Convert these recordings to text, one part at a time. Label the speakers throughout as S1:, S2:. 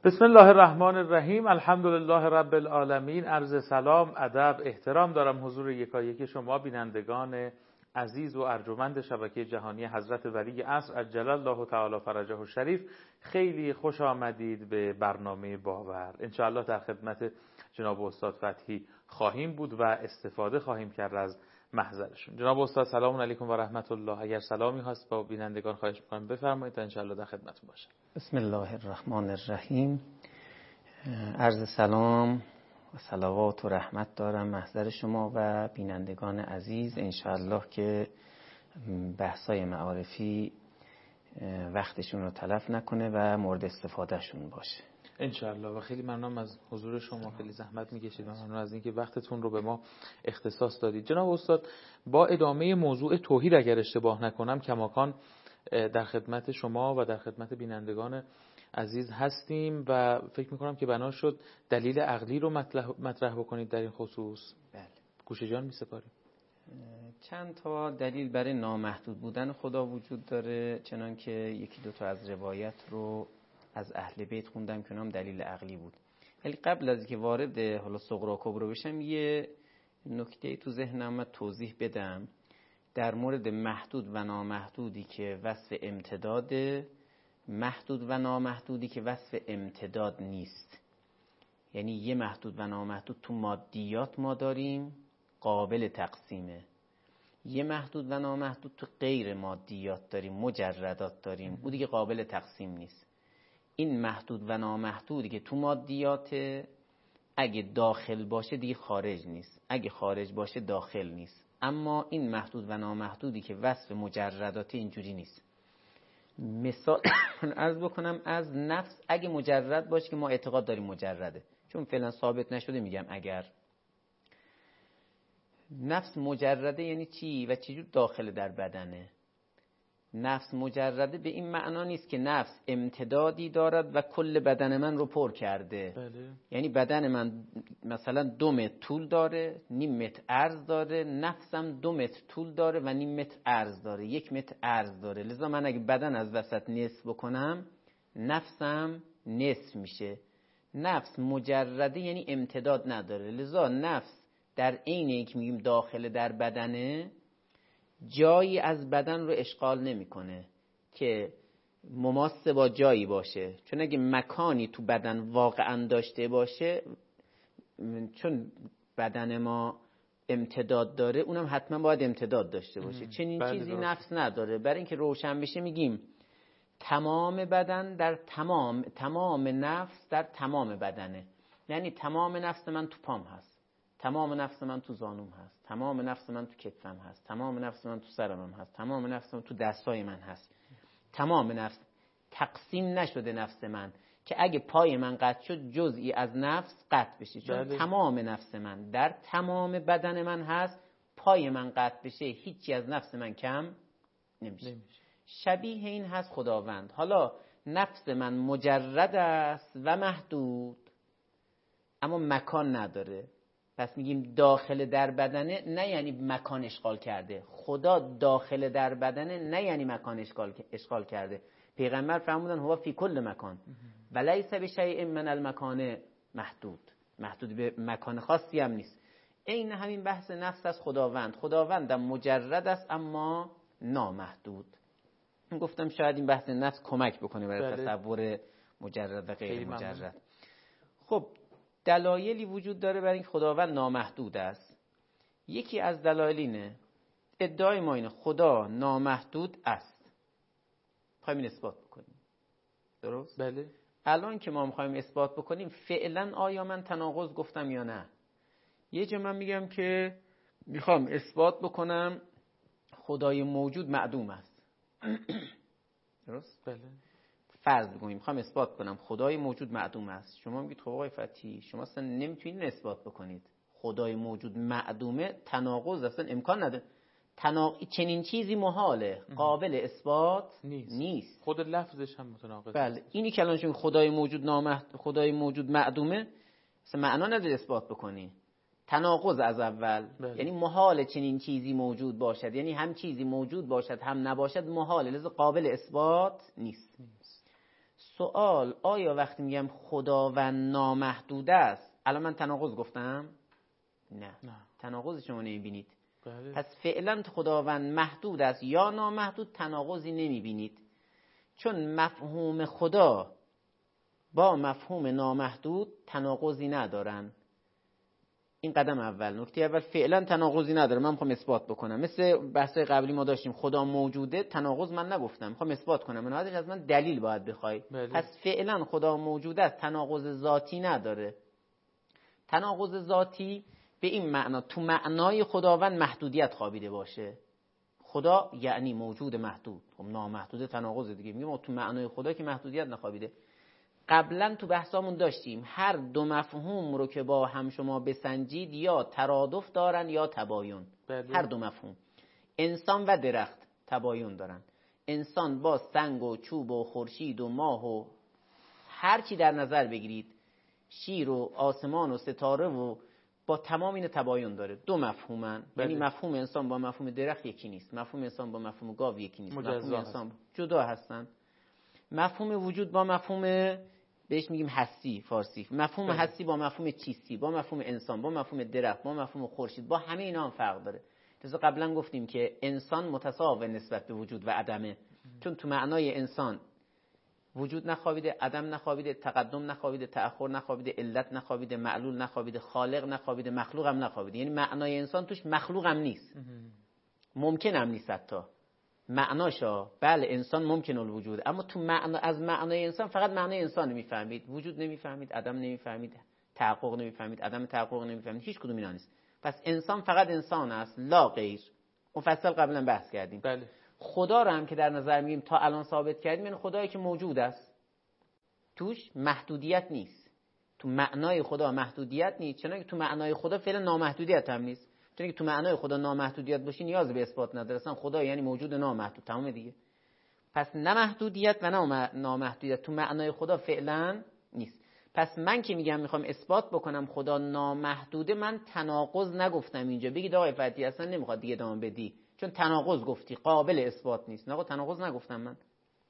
S1: بسم الله الرحمن الرحیم. الحمدلله رب العالمین. عرض سلام، ادب، احترام دارم حضور یکایک شما بینندگان عزیز و ارجمند شبکه جهانی حضرت ولی عصر عجل الله تعالی فرجه الشریف. خیلی خوش آمدید به برنامه باور. انشاءالله در خدمت جناب استاد فتحی خواهیم بود و استفاده خواهیم کرد از محضرشون. جناب استاد سلام علیکم و رحمت الله. اگر سلامی هست با بینندگان خواهش می‌کنم بفرمایید تا انشاءالله در خدمتتون باشم.
S2: بسم الله الرحمن الرحیم. عرض سلام و صلوات و رحمت دارم محضر شما و بینندگان عزیز. انشاءالله که بحثای معارفی وقتشون رو تلف نکنه و مورد استفاده شون باشه
S1: انشاءالله. و خیلی ممنونم از حضور شما، خیلی زحمت میکشید و ممنون از اینکه وقتتون رو به ما اختصاص دادید. جناب استاد، با ادامه موضوع توحید اگر اشتباه نکنم کماکان در خدمت شما و در خدمت بینندگان عزیز هستیم و فکر میکنم که بنا شد دلیل عقلی رو مطرح بکنید در این خصوص.
S2: بله.
S1: گوش جان میسپاریم.
S2: چند تا دلیل برای نامحدود بودن خدا وجود داره، چنان که یکی دو تا از روایت رو از اهل بیت خوندم که اونم دلیل عقلی بود. ولی قبل از اینکه وارد حالا صغرا کبرا بشم یه نکته تو ذهنم توضیح بدم در مورد محدود و نامحدودی که وصف امتداد، محدود و نامحدودی که وصف امتداد نیست. یعنی یه محدود و نامحدود تو مادیات ما داریم قابل تقسیمه، یه محدود و نامحدود تو غیر مادیات داریم، مجردات داریم، اون دیگه قابل تقسیم نیست. این محدود و نامحدودی که تو مادیات اگه داخل باشه دیگه خارج نیست، اگه خارج باشه داخل نیست. اما این محدود و نامحدودی که وصف مجردات اینجوری نیست. مثال عرض بکنم از نفس، اگه مجرد باشه که ما اعتقاد داریم مجرده، چون فعلا ثابت نشده میگم اگر نفس مجرده یعنی چی و چجور داخل در بدنه. نفس مجرده به این معنا نیست که نفس امتدادی دارد و کل بدن من رو پر کرده.
S1: بله.
S2: یعنی بدن من مثلا 2 متر طول داره، نیم متر عرض داره، نفسم 2 متر طول داره و نیم متر عرض داره، 1 متر عرض داره. لذا من اگه بدن از وسط نصف بکنم نفسم نصف میشه. نفس مجرده یعنی امتداد نداره. لذا نفس در عین اینکه میگیم داخل در بدنه جایی از بدن رو اشغال نمیکنه که مماس با جایی باشه، چون اگه مکانی تو بدن واقعا داشته باشه، چون بدن ما امتداد داره اونم حتما باید امتداد داشته باشه. چنین چیزی نفس نداره. برای اینکه روشن بشه میگیم تمام بدن در تمام نفس در تمام بدنه. یعنی تمام نفس من تو پام هست، تمام نفس من تو زانوم هست، تمام نفس من تو کتفم هست، تمام نفس من تو سرم هست، تمام نفس من تو دستای من هست. تمام نفس تقسیم نشده نفس من که اگه پای من قطع شد جزئی از نفس قطع بشه، چون تمام نفس من در تمام بدن من هست. پای من قطع بشه هیچی از نفس من کم نمیشه. شبیه این هست خداوند. حالا نفس من مجرد است و محدود اما مکان نداره، پس میگیم داخل در بدنه، نه یعنی مکان اشغال کرده. خدا داخل در بدنه نه یعنی مکان اشغال کرده. پیغمبر فرمودن هو فی کل مکان ولیس بشیء من المکان محدود به مکان خاصی هم نیست. این همین بحث نفس از خداوند مجرد است اما نامحدود. گفتم شاید این بحث نفس کمک بکنه برای تصور مجرد و غیر مجرد. خب دلایلی وجود داره برای این خداوند نامحدود است. یکی از دلایل اینه، ادعای ما اینه خدا نامحدود است. می‌خوایم این اثبات بکنیم. درست؟
S1: بله.
S2: الان که ما می‌خوایم اثبات بکنیم فعلا آیا من تناقض گفتم یا نه؟ یه جا من میگم که می‌خوام اثبات بکنم خدای موجود معدوم است. درست؟
S1: بله.
S2: فرض بگوییم میخوام اثبات کنم خدای موجود معدوم است. شما میگید خب آقای فتحی شما اصلا نمیتونید اثبات بکنید خدای موجود معدومه، تناقض اصلا امکان نداره. چنین چیزی محاله، قابل اثبات نیست.
S1: خود لفظش هم متناقض.
S2: بله. اینی که الان شما خدای موجود معدومه اصلا معنا نداره اثبات بکنی. تناقض از اول.
S1: بله.
S2: یعنی محال چنین چیزی موجود باشد، یعنی هم چیزی موجود باشد هم نباشد محال، لذا قابل اثبات نیست. سوال آیا وقتی میگم خداوند نامحدود است الان من تناقض گفتم؟ نه. تناقض شما نمیبینید.
S1: بله.
S2: پس فعلا خداوند محدود است یا نامحدود تناقضی نمیبینید، چون مفهوم خدا با مفهوم نامحدود تناقضی ندارن. این قدم اول. نکته اول فعلا تناقضی نداره. من میخوام اثبات بکنم. مثل بحث قبلی ما داشتیم خدا موجوده، تناقض من نگفتم، میخوام اثبات کنم. بنابراین از من دلیل باید بخوای. پس فعلا خدا موجوده است، تناقض ذاتی نداره. تناقض ذاتی به این معنا تو معنای خداوند محدودیت خوابیده باشه. خدا یعنی موجود محدود. خب نامحدود تناقض دیگه. میگم تو معنای خدا که محدودیت نخوابیده. قبلا تو بحثامون داشتیم هر دو مفهوم رو که با هم شما بسنجید یا ترادف دارن یا تباین. هر دو مفهوم، انسان و درخت تباین دارن. انسان با سنگ و چوب و خورشید و ماه و هر چی در نظر بگیرید، شیر و آسمان و ستاره و با تمام این تباین داره. دو مفهومن. یعنی مفهوم انسان با مفهوم درخت یکی نیست، مفهوم انسان با مفهوم گاو یکی نیست، مفهوم انسان جدا هستن. مفهوم وجود با مفهوم بهش میگیم هستی فارسی، مفهوم هستی با مفهوم چیستی، با مفهوم انسان، با مفهوم درخت، با مفهوم خورشید، با همه اینا هم فرق داره. لذا قبلا گفتیم که انسان متساوی نسبت به وجود و عدمه، چون تو معنای انسان وجود نخوابیده، عدم نخوابیده، تقدم نخوابیده، تأخر نخوابیده، علت نخوابیده، معلول نخوابیده، خالق نخوابیده، مخلوق هم نخوابیده. یعنی معنای انسان توش مخلوق هم نیست، ممکن هم نیست حتی معناشا. بله انسان ممکن الوجود، اما تو معنا از معنای انسان فقط معنای انسان نمیفهمید، وجود نمیفهمید، عدم نمیفهمید، تحقق نمیفهمید، عدم تحقق نمیفهمید، هیچ کدوم اینا نیست. پس انسان فقط انسان است لا غیر. مفصل قبلا بحث کردیم.
S1: بله.
S2: خدا رو هم که در نظر میگیم تا الان ثابت کردیم، یعنی خدایی که موجود است، توش محدودیت نیست. تو معنای خدا محدودیت نیست، چنانکه تو معنای خدا فعلا نامحدودیت هم نیست. چون که تو معنای خدا نامحدودیت باشه نیاز به اثبات نداره، اصلا خدا یعنی موجود نامحدود، تمام دیگه. پس نه محدودیت و نه نامحدودیت تو معنای خدا فعلا نیست. پس من که میگم میخوام اثبات بکنم خدا نامحدوده، من تناقض نگفتم اینجا. بگید آقای فتحی اصلا نمیخواد دیگه ادامه بدی چون تناقض گفتی، قابل اثبات نیست. نه تناقض نگفتم من.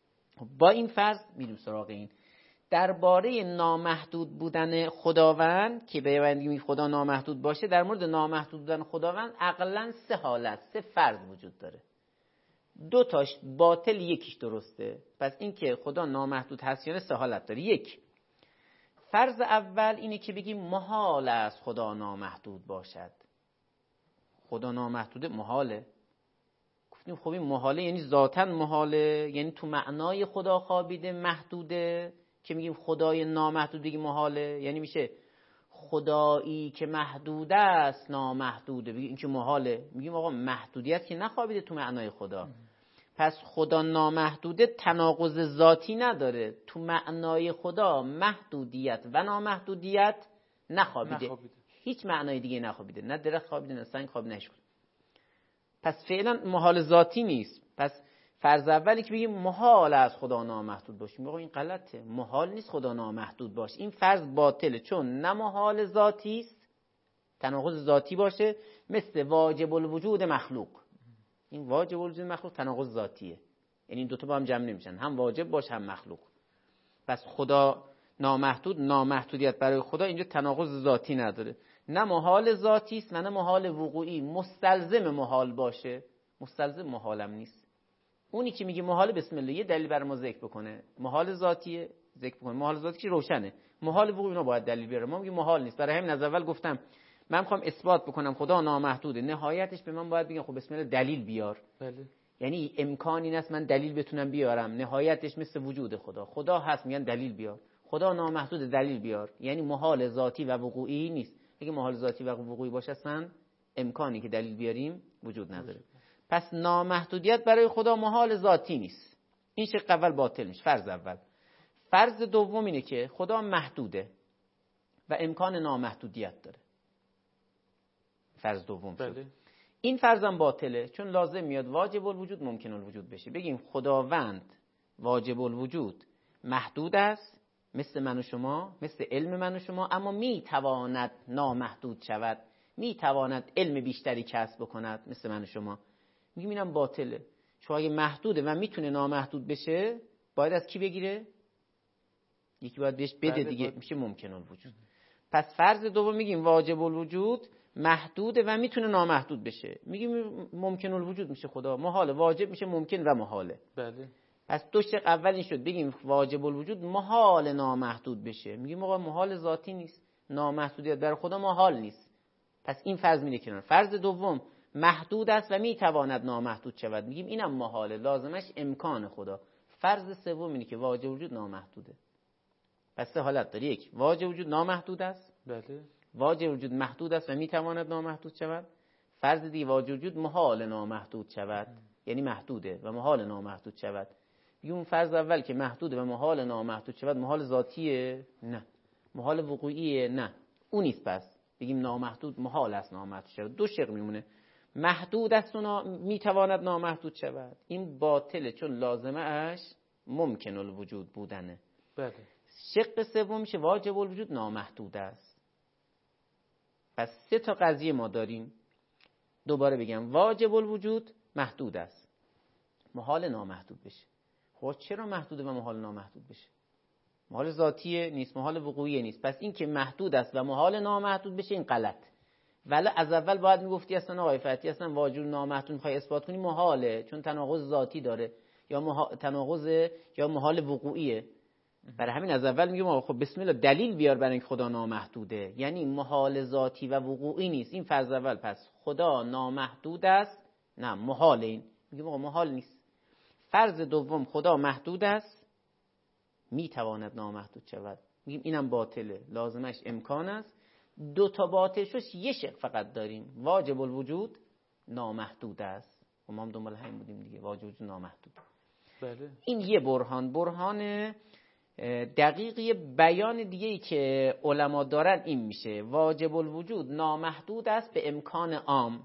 S2: با این فرض میریم سراغ این. درباره نامحدود بودن خداوند که ببندیم خدا نامحدود باشه، در مورد نامحدود بودن خداوند عقلاً سه حالت، سه فرض وجود داره. دو تاش باطل، یکیش درسته. پس این که خدا نامحدود هست یا نه سه حالت داره. یک، فرض اول اینه که بگیم محال است خدا نامحدود باشد. خدا نامحدوده محاله. گفتیم خب این محاله یعنی ذاتاً محاله، یعنی تو معنای خدا خوابیده محدوده که میگیم خدای نامحدود بگیم محاله. یعنی میشه خدایی که محدود است نامحدوده، بگیم این که محاله. میگیم آقا محدودیت که نخوابیده تو معنای خدا. پس خدا نامحدوده تناقض ذاتی نداره، تو معنای خدا محدودیت و نامحدودیت نخوابیده. هیچ معنای دیگه نخوابیده، نه درخت خوابیده، نه سنگ خوابیده، نه. پس فعلا محال ذاتی نیست. پس فرض اولی که بگیم محال از خدا نامحدود باشه، میگم این غلطه، محال نیست خدا نامحدود باشه. این فرض باطله، چون نه محال ذاتی است، تناقض ذاتی باشه، مثل واجب الوجود مخلوق. این واجب الوجود مخلوق تناقض ذاتیه، یعنی این دوتا با هم جمع نمیشن، هم واجب باشه هم مخلوق. پس خدا نامحدود، نامحدودیت برای خدا اینجا تناقض ذاتی نداره. نه محال ذاتی است نه محال وقوعی. مستلزم محال باشه، مستلزم محالم نیست. اونی که میگه محال بسم الله یه دلیل بر ما ذکر بکنه، محال ذاتیه ذکر بکنه، محال ذاتی که روشنه، محال وقوعی اینا باید دلیل بیاره. ما میگیم محال نیست. برای همین از اول گفتم من میخوام اثبات بکنم خدا نامحدوده، نهایتش به من باید بگن خب بسم الله دلیل بیار. بله. یعنی امکانی نیست من دلیل بتونم بیارم، نهایتش مثل وجود خدا، خدا هست میگن دلیل بیار. خدا نامحدود دلیل بیار، یعنی محال ذاتی و وقوعی نیست. اگه محال ذاتی و وقوعی باشه اصلا امکانی که دلیل بیاریم وجود نداره. پس نامحدودیت برای خدا محال ذاتی نیست. این شق اول باطل میشه، فرض اول. فرض دوم اینه که خدا محدوده و امکان نامحدودیت داره. فرض دوم شد. بله. این فرضم باطله، چون لازم میاد واجب الوجود ممکن الوجود بشه. بگیم خداوند واجب الوجود محدود است، مثل من و شما، مثل علم من و شما، اما میتواند نامحدود شود، میتواند علم بیشتری کسب بکند مثل من و شما. میگیم اینم باطله، چون اگه محدوده و میتونه نامحدود بشه باید از کی بگیره؟ یکی باید بهش بده دیگه، میشه ممکن الوجود. پس فرض دوم میگیم واجب الوجود محدوده و میتونه نامحدود بشه. میگیم ممکن الوجود میشه خدا، محال واجب میشه ممکن و محاله.
S1: بله.
S2: پس دو شق اول این شد، بگیم واجب الوجود محال نامحدود بشه. میگیم آقا محال ذاتی نیست، نامحدودیت برای خدا محال نیست. پس این فرض میره کنار. فرض دوم محدود است و میتواند نامحدود شود. میگیم اینم محاله، لازمش امکان خدا. فرض سوم اینه که واجب وجود نامحدوده. پس سه حالت داره. یک، واجب وجود نامحدود است.
S1: بله.
S2: واجب وجود محدود است و میتواند نامحدود شود. فرض دیگه واجب وجود محال نامحدود شود، یعنی محدوده و محال نامحدود شود. میگیم اون فرض اول که محدوده و محال نامحدود شود، محال ذاتیه؟ نه. محال وقوعیه؟ نه. اون نیست. پس بگیم نامحدود محال است نامحدود شود. دو شق میمونه. محدود است و میتواند نامحدود شود، این باطله چون لازمه اش ممکن الوجود بودنه.
S1: بله.
S2: شق سوم میشه واجب الوجود نامحدود است. پس سه تا قضیه ما داریم. دوباره بگم واجب الوجود محدود است، محال نامحدود بشه. خب چرا محدوده و محال نامحدود بشه؟ محال ذاتیه نیست، محال وقوعیه نیست. پس این که محدود است و محال نامحدود بشه این غلط. ولی از اول باید میگفتی اصلا آقای فتحی اصلا واجب نامحدود میخوای اثبات کنی محاله، چون تناقض ذاتی داره یا تناقض یا محال وقوعیه. برای همین از اول میگم آقا خب بسم الله دلیل بیار برای اینکه خدا نامحدوده، یعنی محال ذاتی و وقوعی نیست. این فرض اول. پس خدا نامحدود است، نه محال. این میگم آقا محال نیست. فرض دوم خدا محدود است، میتواند نامحدود شود. میگیم اینم باطله، لازمش امکان است. دو تا باطل شوش یه شق فقط داریم، واجب الوجود نامحدود است. و ما هم دنبال همین بودیم دیگه، واجب الوجود نامحدود.
S1: بله.
S2: این یه برهان دقیقی. بیان دیگه‌ای که علما دارن این میشه واجب الوجود نامحدود است به امکان عام.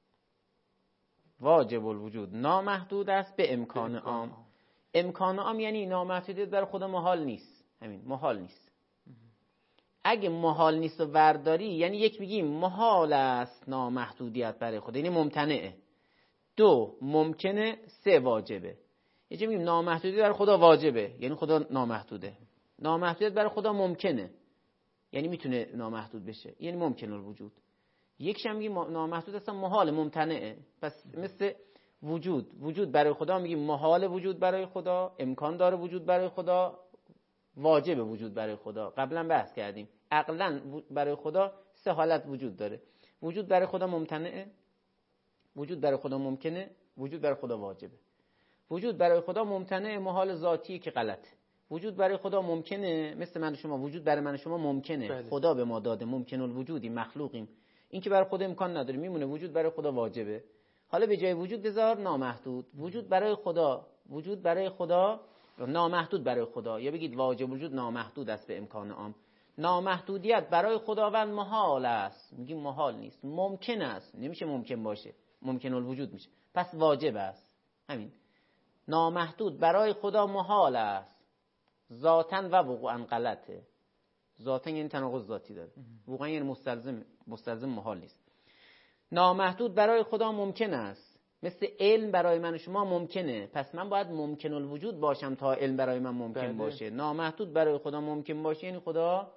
S2: واجب الوجود نامحدود است به امکان عام. امکان عام یعنی نامحدودیت در خدا محال نیست. همین محال نیست. اگه محال نیست و ورداری، یعنی یک میگیم محال است نامحدودیت برای خدا، یعنی ممتنعه. دو ممکنه، سه واجبه. یه جا میگیم نامحدودیت برای خدا واجبه، یعنی خدا نامحدوده. نامحدودیت برای خدا ممکنه، یعنی میتونه نامحدود بشه، یعنی ممکن الوجود. یکش هم میگیم نامحدود اصلا محال ممتنعه. پس مثل وجود برای خدا میگیم محال وجود برای خدا، امکان داره وجود برای خدا، واجب وجود برای خدا. قبلا بحث کردیم عقلا برای خدا سه حالت وجود داره. وجود برای خدا ممتنعه، وجود برای خدا ممکنه، وجود برای خدا واجبه. وجود برای خدا ممتنعه محال ذاتی که غلطه. وجود برای خدا ممکنه، مثل من و شما وجود برای من و شما ممکنه.
S1: بله.
S2: خدا به ما داده، ممکن الوجودی، مخلوقیم. این که برای خدا امکان نداره میمونه، وجود برای خدا واجبه. حالا به جای وجود بذار نامحدود. وجود برای خدا نامحدود برای خدا، یا بگید واجب وجود نامحدود است به امکان عام. نامحدودیت برای خداوند محال است. میگیم محال نیست، ممکن است. نمیشه ممکن باشه، ممکن الوجود میشه. پس واجب است. همین. نامحدود برای خدا محال است، ذاتاً و وقوعاً غلطه. ذاتاً یعنی تناقض ذاتی داره، وقوعاً یعنی مستلزم محال نیست. نامحدود برای خدا ممکن است، مثل علم برای من و شما ممکنه. پس من باید ممکن الوجود باشم تا علم برای من ممکن باشه. نامحدود برای خدا ممکن باشه یعنی خدا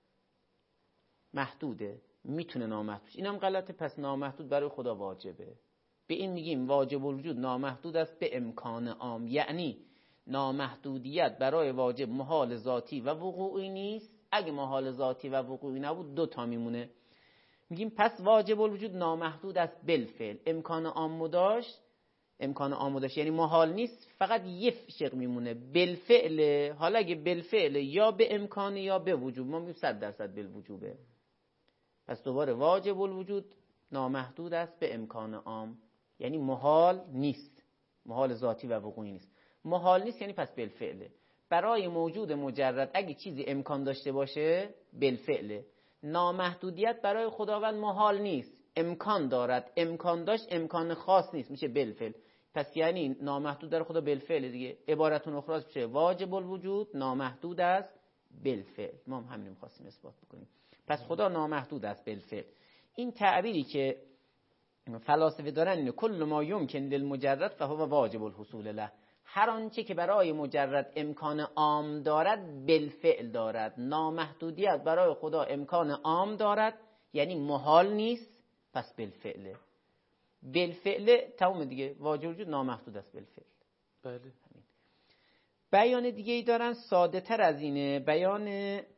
S2: محدوده، میتونه نامحدود. اینم غلطه. پس نامحدود برای خدا واجبه. به این میگیم واجب الوجود نامحدود است به امکان عام، یعنی نامحدودیت برای واجب محال ذاتی و وقوعی نیست. اگه محال ذاتی و وقوعی نبود دو تا میمونه. میگیم پس واجب الوجود نامحدود است بالفعل. امکان عام داشت یعنی محال نیست، فقط یه شق میمونه بالفعل. حالا اگه بالفعل یا به امکان یا به وجوب، ما میگیم 100% بالوجوبه. پس دوباره واجب الوجود نامحدود است به امکان عام، یعنی محال نیست، محال ذاتی و وقوعی نیست. محال نیست یعنی پس بالفعله. برای موجود مجرد اگه چیزی امکان داشته باشه بالفعله. نامحدودیت برای خداوند محال نیست، امکان دارد. امکان داشت امکان خاص نیست، میشه بالفعل. پس یعنی نامحدود در خدا بالفعل دیگه. عبارتون اخرى میشه واجب الوجود نامحدود است بالفعل. ما هم همین می‌خواستیم اثبات بکنیم. پس خدا نامحدود است بالفعل. این تعبیری که فلاسفه دارن اینه کل ما یمکن للمجرد فهو واجب الحصول له. هر آنچه که برای مجرد امکان عام دارد بالفعل دارد. نامحدودیت برای خدا امکان عام دارد، یعنی محال نیست، پس بالفعله. بالفعل تمام دیگه، واجب وجود نامحدود است بالفعل.
S1: بله.
S2: بیان دیگه ای دارن ساده تر از اینه، بیان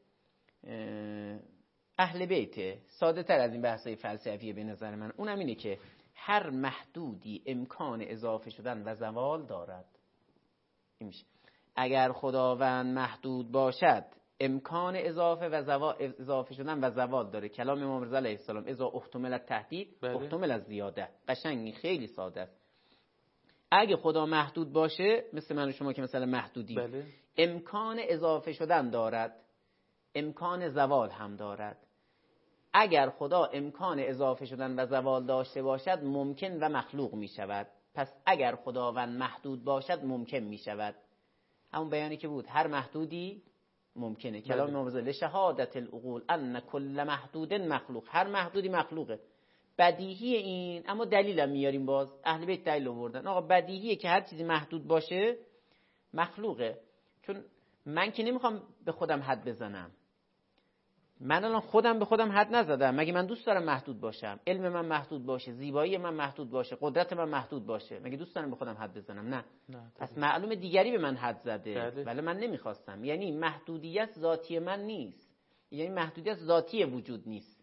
S2: اهل بیته، ساده تر از این بحثای فلسفیه به نظر من. اونم اینه که هر محدودی امکان اضافه شدن و زوال دارد. این میشه اگر خداوند محدود باشد امکان اضافه شدن و زوال داره. کلام امام رضا علیه السلام اذا احتمل التهدید احتمل الزیاده. قشنگی خیلی ساده است. اگه خدا محدود باشه مثل من و شما که مثلا محدودی،
S1: بله.
S2: امکان اضافه شدن دارد، امکان زوال هم دارد. اگر خدا امکان اضافه شدن و زوال داشته باشد ممکن و مخلوق می شود. پس اگر خداوند محدود باشد ممکن می شود. همون بیانی که بود هر محدودی ممکنه. کلام امام رضا لشهادت العقول ان کل محدود مخلوق. هر محدودی مخلوقه. بدیهی این، اما دلیلم میاریم. باز اهل بیت دلیل آوردن. آقا بدیهیه که هر چیزی محدود باشه مخلوقه. چون من که نمیخوام به خودم حد بزنم. من الان خودم به خودم حد نزدم. مگه من دوست دارم محدود باشم؟ علم من محدود باشه، زیبایی من محدود باشه، قدرت من محدود باشه. مگه دوست دارم به خودم حد بزنم؟ نه. پس معلومه دیگری به من حد زده، ولی من نمیخواستم. یعنی محدودیت ذاتی من نیست، یعنی محدودیت ذاتی وجود نیست.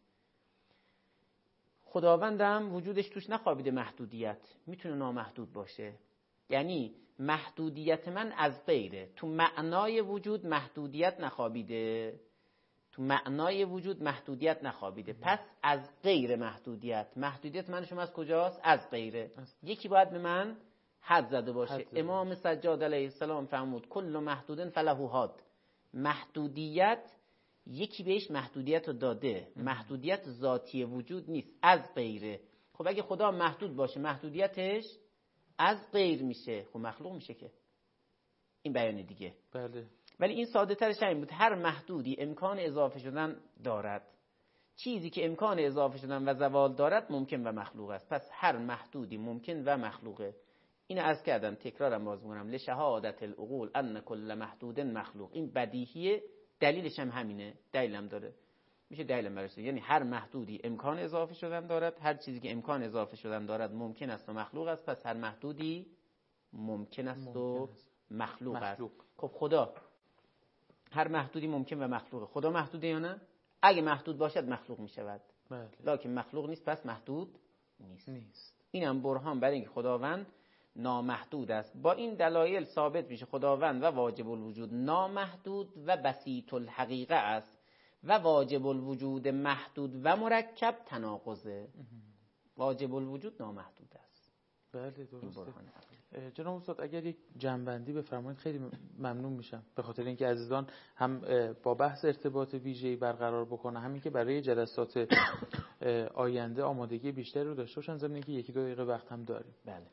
S2: خداوندم وجودش توش نخوابیده محدودیت، میتونه نامحدود باشه. یعنی محدودیت من از غیره. تو معنای وجود محدودیت نخوابیده، تو معنای وجود محدودیت نخوابیده. پس از غیر محدودیت من شما از کجاست؟ از غیره. یکی باید به من حد زده باشه. امام سجاد علیه السلام فرمود کل محدود فله حد. محدودیت یکی بهش محدودیت رو داده. محدودیت ذاتی وجود نیست، از غیره. خب اگه خدا محدود باشه محدودیتش از غیر میشه، خب مخلوق میشه که. این بیان دیگه.
S1: بله.
S2: ولی این ساده ترش این بود هر محدودی امکان اضافه شدن دارد. چیزی که امکان اضافه شدن و زوال دارد ممکن و مخلوق است. پس هر محدودی ممکن و مخلوقه. اینو عرض کردم، تکرارم باز می‌کنم. لشهادت العقول ان کل محدود مخلوق. این بدیهیه، دلیلش هم همینه، دلیلم داره. میشه دلیلم برشه. یعنی هر محدودی امکان اضافه شدن دارد، هر چیزی که امکان اضافه شدن دارد ممکن است و مخلوق است. پس هر محدودی ممکن است و مخلوق است. خب خدا هر محدودی ممکن و مخلوقه. خدا محدوده یا نه؟ اگه محدود باشد مخلوق می شود. لکن مخلوق نیست، پس محدود نیست. اینم برهان برای اینکه خداوند نامحدود است. با این دلایل ثابت میشه خداوند و واجب الوجود نامحدود و بسیط الحقیقه است و واجب الوجود محدود و مرکب تناقضه. واجب الوجود نامحدود است.
S1: بله درسته. جناب استاد اگر یک جنبندی بفرمایید خیلی ممنون میشم، به خاطر اینکه عزیزان هم با بحث ارتباط ویژه‌ای برقرار بکنه، همین که برای جلسات آینده آمادگی بیشتری رو داشته باشن، ضمن اینکه یکی دو دقیقه وقت هم داریم.
S2: بله.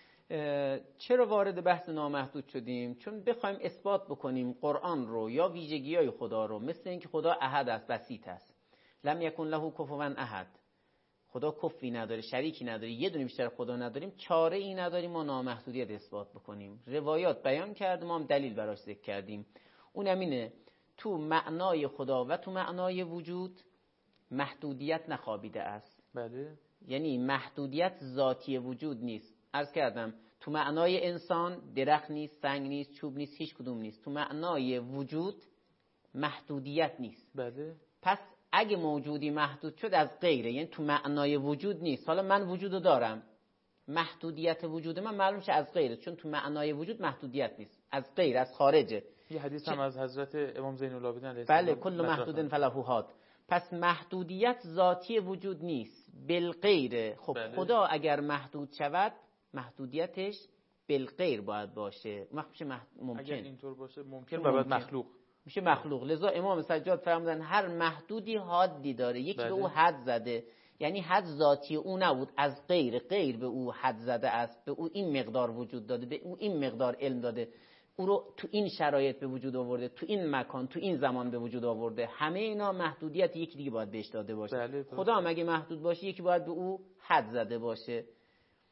S2: چرا وارد بحث نامحدود شدیم؟ چون بخوایم اثبات بکنیم قرآن رو یا ویژگی‌های خدا رو، مثل اینکه خدا احد است، بسیط است، لم یکن له کفوا احد، خدا کفی نداره، شریکی نداره، یه دونه بیشتر خدا نداریم، چاره ای نداریم ما نامحدودیت اثبات بکنیم. روایات بیان کردیم، ما هم دلیل براش ذکر کردیم. اونم اینه تو معنای خدا و تو معنای وجود محدودیت نخوابیده است.
S1: بله.
S2: یعنی محدودیت ذاتی وجود نیست. عرض کردم تو معنای انسان درخت نیست، سنگ نیست، چوب نیست، هیچ کدوم نیست. تو معنای وجود محدودیت نیست.
S1: بله.
S2: پس اگه موجودی محدود شد از غیره، یعنی تو معنای وجود نیست. حالا من وجودو دارم، محدودیت وجود من معلوم شه از غیره، چون تو معنای وجود محدودیت نیست، از غیر، از خارجه.
S1: یه حدیث هم از حضرت امام زین العابدین علیه السلام.
S2: بله کل محدود فله حد. پس محدودیت ذاتی وجود نیست، بالغیره. خب بله. خدا اگر محدود شود محدودیتش بالغیر باید باشه. میشه ممکن.
S1: اگر اینطور باشه ممکن و بعد مخلوق
S2: میشه مخلوق. لذا امام سجاد فرمودن هر محدودی حدی داره. یکی به او حد زده، یعنی حد ذاتی او نبود، از غیر به او حد زده است، به او این مقدار وجود داده، به او این مقدار علم داده، او رو تو این شرایط به وجود آورده، تو این مکان، تو این زمان به وجود آورده. همه اینا محدودیت یکی دیگه باید بهش داده باشه.
S1: بله.
S2: خدا هم اگه محدود باشه یکی باید به او حد زده باشه.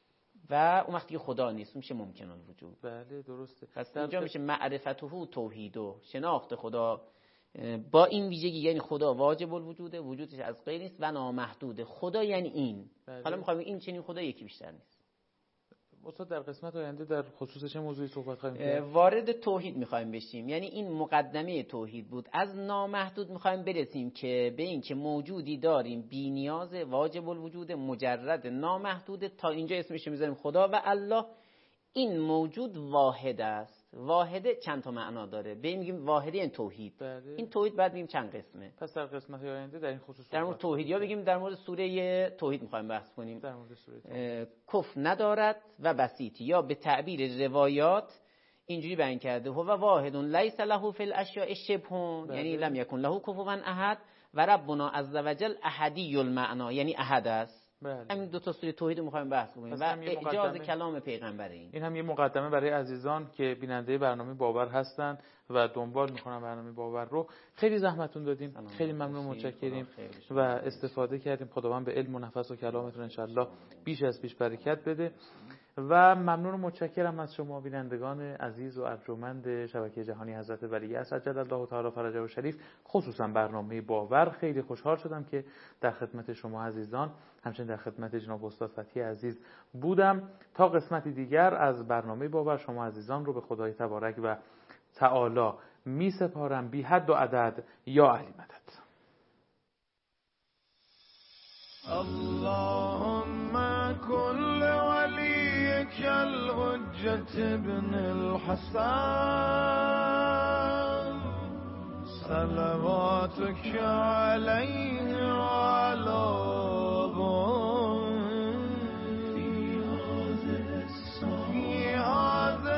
S2: و اون وقتی که خدا نیست میشه ممکن الوجود.
S1: بله درسته.
S2: پس اینجا میشه معرفته توحیدو، شناخت خدا با این ویژگی، یعنی خدا واجب الوجوده، وجودش از غیر نیست و نامحدوده. خدا یعنی این.
S1: بله.
S2: حالا میخوایم این چنین خدا یکی بیشتر نیست.
S1: استاد در قسمت آینده در خصوص چه موضوعی صحبت خواهیم کرد؟
S2: وارد توحید میخوایم بشیم، یعنی این مقدمه توحید بود. از نامحدود میخوایم برسیم که به این که موجودی داریم بی نیاز، واجب الوجود، مجرد، نامحدود. تا اینجا اسمش میذاریم خدا و الله. این موجود واحد است. واحده چند تا معنا داره. به این میگیم واحده یعنی توحید.
S1: بله.
S2: این توحید بعد میگیم چند قسمه.
S1: پس در قسمت آینده در این خصوص
S2: در مورد توحید یا بگیم در مورد سوره توحید میخوایم بحث کنیم.
S1: در مورد سوره
S2: کف ندارد و بسیطی، یا به تعبیر روایات اینجوری بیان کرده هو واحد لیس له فی الاشیاء شبه، یعنی لم یکن له کفوا احد، و ربنا عز وجل احدی المعنا، یعنی احد است.
S1: بله.
S2: همین دو تا سوره توحید میخوایم بحث کنیم و اعجاز کلام پیغمبر. این
S1: هم یه مقدمه برای عزیزان که بیننده برنامه باور هستن و دنبال میکنن برنامه باور رو. خیلی زحمتون دادیم، خیلی ممنون، متشکریم و استفاده کردیم. خداوند به علم و نفس و کلامتون انشالله بیش از بیش برکت بده و ممنون و متشکرم از شما بینندگان عزیز و ارجمند شبکه جهانی حضرت ولی عصر عجل الله تعالی فرجه و شریف، خصوصا برنامه باور. خیلی خوشحال شدم که در خدمت شما عزیزان، همچنین در خدمت جناب استاد فتحی عزیز بودم. تا قسمتی دیگر از برنامه باور شما عزیزان رو به خدای تبارک و تعالی می سپارم. بی حد و عدد یا علی مدد.
S3: اللهم كل وليك الحجة ابن الحسن صلواتك عليه وعلى في هذا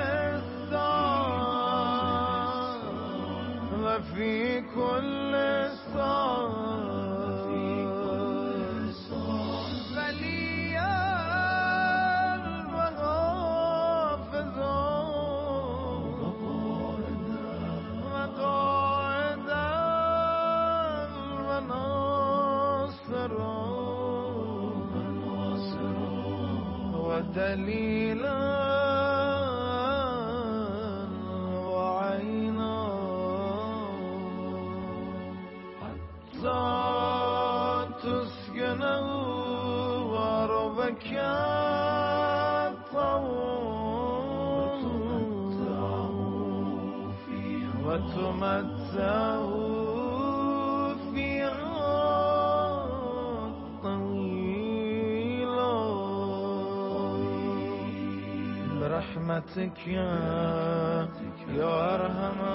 S3: الساعة وفي كل ساعة دليلا وعينا حتى تسكنه وربك وتمتعه برحمتك يا أرحم